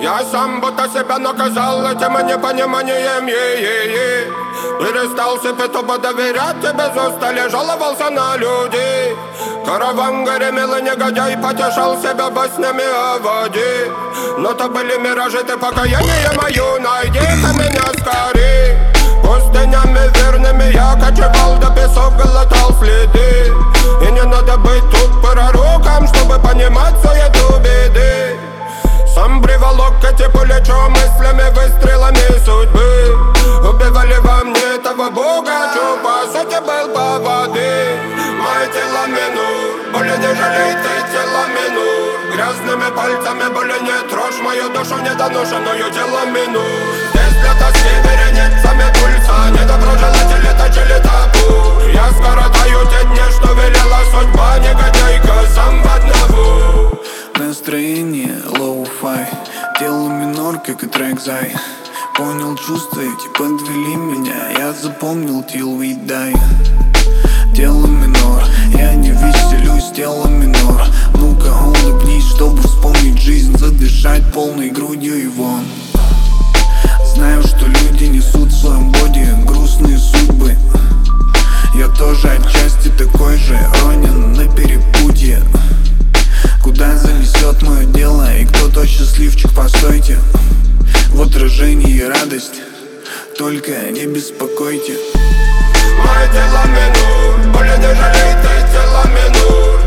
Я сам будто себя наказал этим непониманием. Перестал себе тупо доверять, тебе без устали жаловался на людей. Караван гремел и негодяй потешал себя баснями о воде. Но то были миражи, ты покаяние мою найди-ка меня скорей. Пустынями верными я кочевал, до песок глотал следы. И не надо быть тут пророком, чтобы понимать суету беды. Сам приволок эти плечо мыслями, выстрелами судьбы. Убивали во мне того бога, чё по сути был по воды. Мое тело минур, боли не жалей ты тело минур. Грязными пальцами боли не трожь мою душу недоношенную тело минур. Здесь для тоски вереницами пульса недоброжелатели точили табу. Я скоротаю те дни, что велела судьба, негодяйка сам в одного. Настроение лоу-фай, тело минор, как и трек Зай. Понял чувства эти, подвели меня, я запомнил till we die. Тело минор, я не веселюсь, тело минор. Ну-ка улыбнись, чтобы вспомнить жизнь, задышать полной грудью и вон. Знаю, что люди несут в своем боди грустные судьбы. Я тоже отчасти такой же, ронен на перепутье. Куда занесет мое дело и кто-то счастливчик, постойте. В отражении радость, только не беспокойте. Мое тело минур, боли не жалей ты тело минур.